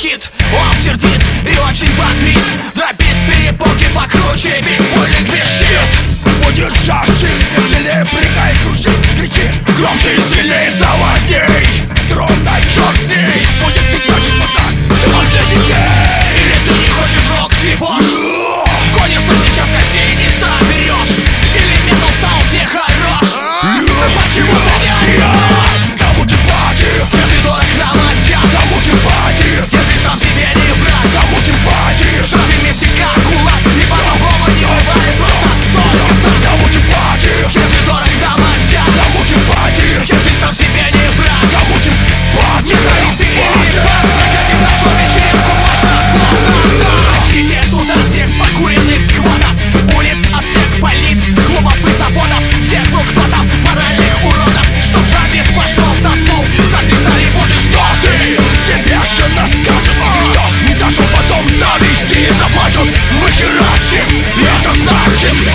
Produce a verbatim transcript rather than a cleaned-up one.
хит, он сердит и очень бодрит. Дробит перепонки покруче, бейсбольник без щит. Будет жажды, сильнее прыгай, круши, кричи громче и сильнее, заводней. Скромность, черт с ней, будет фигачить вот так до последних дней. Или ты не хочешь рок-дебош? Гонишь, что сейчас гостей не соберешь. Или метал саунд не хорош. Ты почему-то не орешь. Замутим пати, Если дорог нам отчас, замутим пати, если сам себе не враг, замутим пати, чтоб иметь как кулак, и по-другому не бывает просто только так. замутим пати, Если дорог нам отчас, замутим пати, если сам себе не враг, замутим пати, металлисты и ребят, прокатим нашу вечеринку, можно словно тащите сюда всех с покуренных сквотов, улиц, аптек, больниц, клубов и заводов, всех был кто там, моральных уродов, чтоб жабе сплошном танцпол сотрясали вот что ты себя же нас скажет. Никто не дошел потом завести и заплачут. Мы херачим, и это значит